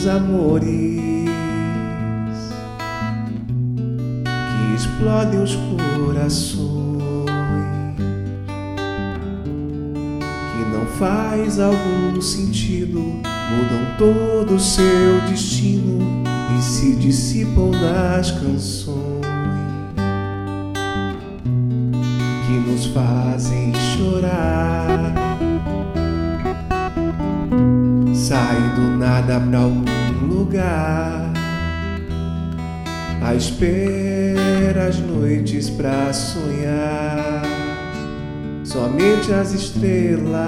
os amores que explodem os corações, que não faz algum sentido, mudam todo o seu destino e se dissipam nas canções que nos fazem chorar. Sai do nada pra algum lugar, à espera as noites pra sonhar. Somente as estrelas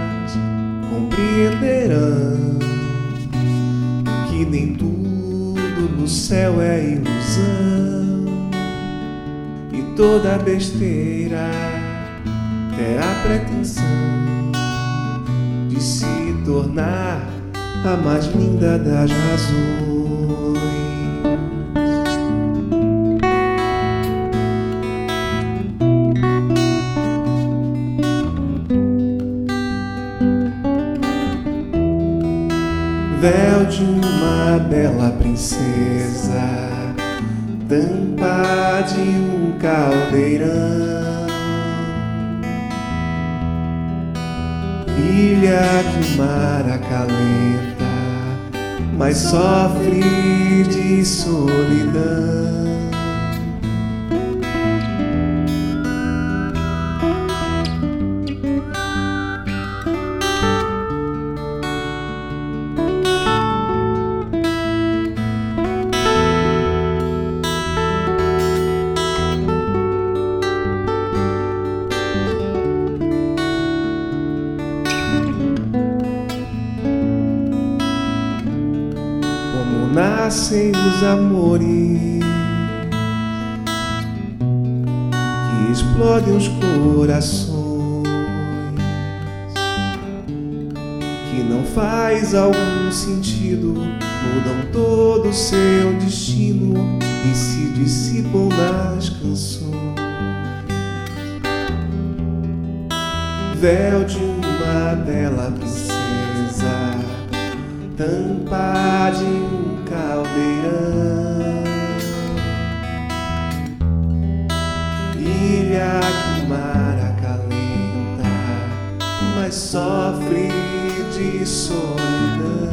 compreenderão que nem tudo no céu é ilusão, e toda besteira terá pretensão de se tornar a mais linda das razões. Véu de uma bela princesa, tampa de um caldeirão, ilha que o mar acalenta, mas sofre de solidão. Nascem os amores que explodem os corações, que não faz algum sentido, mudam todo o seu destino e se dissipam nas canções. Véu de uma bela princesa, tampa de um caldeirão, ilha que o mar acalenta, mas sofre de solidão.